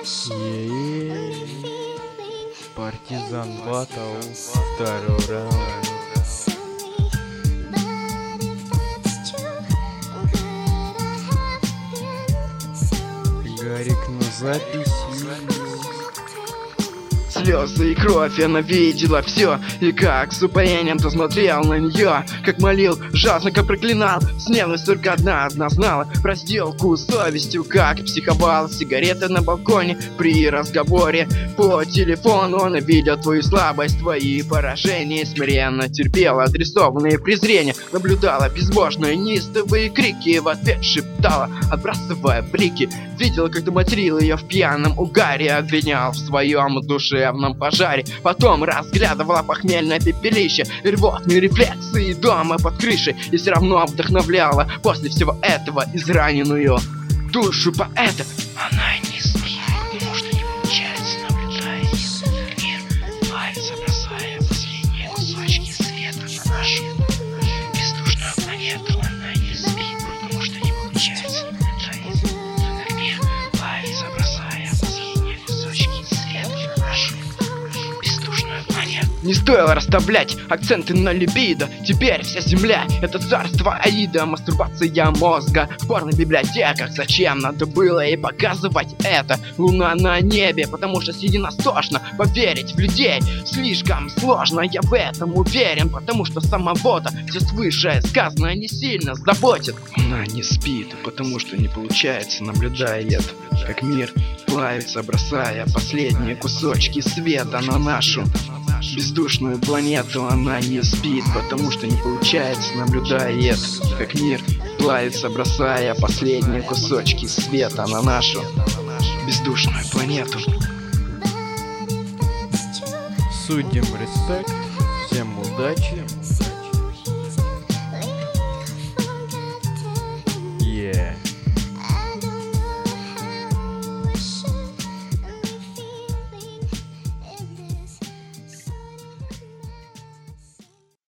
Партизан Батл, второй раунд. Гарик на записи. Слезы и кровь, она видела все. И как с упоением ты смотрел на нее, как молил, жадно, как проклинал. С нежностью только одна знала про сделку с совестью, как психовал. Сигареты на балконе при разговоре по телефону. Она видела твою слабость, твои поражения, смиренно терпела адресованные презрения. Наблюдала безбожные неистовые крики, в ответ шептала, отбрасывая блики. Видела, как ты материл ее в пьяном угаре, обвинял в своем душевном пожаре. Потом разглядывала похмельное пепелище, рвотные рефлексы дома под крышей. И все равно вдохновляла после всего этого израненную душу поэта. Она не спит, потому что не получается, наблюдая мир, плавится, бросая последние кусочки света на нашу бездушную планету. Она не спит, потому что не получается, наблюдая мир, плавится, бросая последние кусочки света на нашу бездушную планету. Не стоило расставлять акценты на либидо. Теперь вся земля — это царство Аида. Мастурбация мозга в порно-библиотеках. Зачем надо было и показывать это? Луна на небе, потому что единосложно поверить в людей слишком сложно. Я в этом уверен, потому что самого-то все свыше сказанное не сильно заботит. Она не спит, потому что не получается, наблюдает, как мир плавится, бросая последние кусочки света на нашу бездушную планету. Она не спит, потому что не получается, наблюдает, как мир плавится, бросая последние кусочки света на нашу бездушную планету. Судим респект, всем удачи.